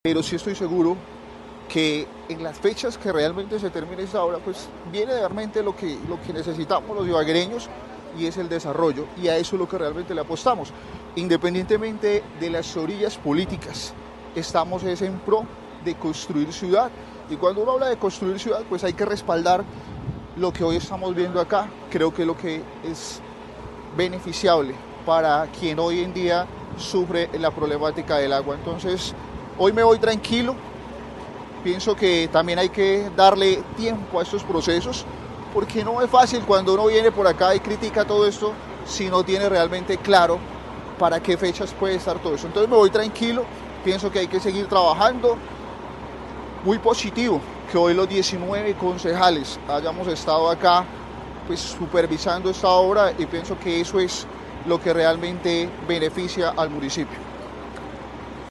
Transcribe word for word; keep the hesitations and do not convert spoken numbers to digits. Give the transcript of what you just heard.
Pero sí estoy seguro que en las fechas que realmente se termine esta obra, pues viene realmente lo que, lo que necesitamos los ibaguereños, y es el desarrollo, y a eso es lo que realmente le apostamos. Independientemente de las orillas políticas, estamos es en pro de construir ciudad, y cuando uno habla de construir ciudad, pues hay que respaldar lo que hoy estamos viendo acá. Creo que lo que es beneficiable para quien hoy en día sufre la problemática del agua. Entonces, hoy me voy tranquilo. Pienso que también hay que darle tiempo a estos procesos, porque no es fácil cuando uno viene por acá y critica todo esto si no tiene realmente claro para qué fechas puede estar todo eso. Entonces me voy tranquilo, pienso que hay que seguir trabajando. Muy positivo que hoy los diecinueve concejales hayamos estado acá pues supervisando esta obra, y pienso que eso es lo que realmente beneficia al municipio.